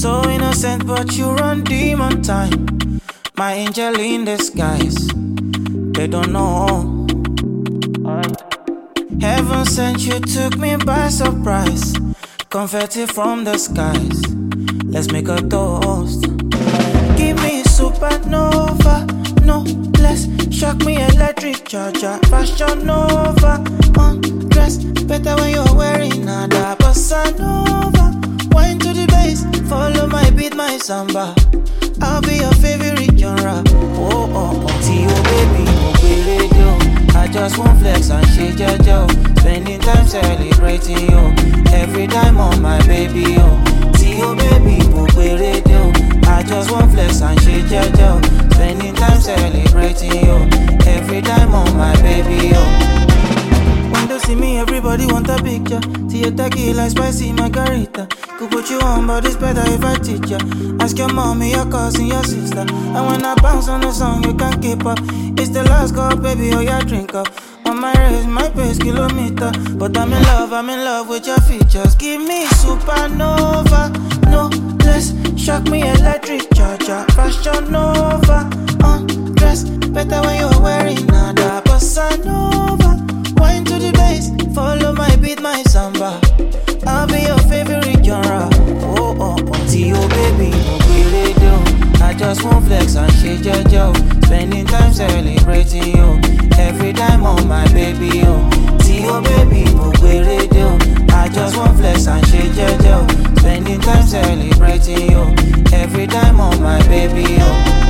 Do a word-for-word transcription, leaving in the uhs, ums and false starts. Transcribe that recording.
So innocent, but you run demon time. My angel in disguise. They don't know. Heaven sent you, took me by surprise. Confetti from the skies. Let's make a toast. Give me supernova, no less. Shock me electric charger, fashion nova. Undress, better when you're wearing nada. Bossa nova, wine to the bass. Follow my beat, my samba. I'll be your favorite genre. Oh, oh, oh. See you, baby, okay, radio. I just want flex and shake your jaw. Spending time celebrating you. Every time on my baby, oh. See you, baby, okay, radio. I just want flex and shake your jaw. Spending time celebrating you. Every time on my baby, oh. When they see me, everybody want a picture. See a tequila, spicy margarita. Could put you on, but it's better if I teach ya. Ask your mommy, your cousin, your sister. And when I bounce on the song, you can't keep up. It's the last call, baby, oh yeah, drink up. On my race, my pace, kilometer. But I'm in love, I'm in love with your features. Give me supernova, no less. Shock me electric charger, fashion nova. Undress, better when you're wearing nada. Bossa nova, wine to the bass. Follow my beat, my samba. I'll be your favorite genre. Oh, oh, oh. See you, baby, okay, radio. I just want flex and shake your jaw. Spending time celebrating you. Every time on my baby, oh. See you, baby, okay, radio. I just want flex and shake your jaw. Spending time celebrating you. Every time on my baby, oh.